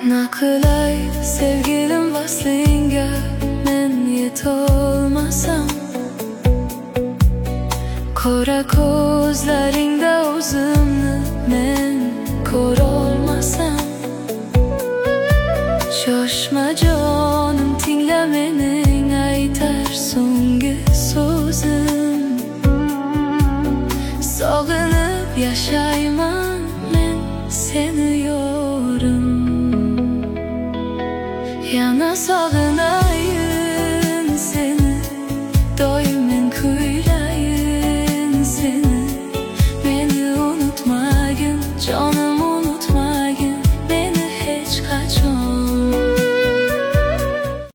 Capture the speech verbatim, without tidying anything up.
Naqilay sevgilim vaslingga men yetolmasam, qora ko'zlaringda o'zimni men ko'rolmasam. Shoshma jonim, tingla mening aytar so'nggi so'zim. Sog'inib yashayman men seni yorim, yana sog'inib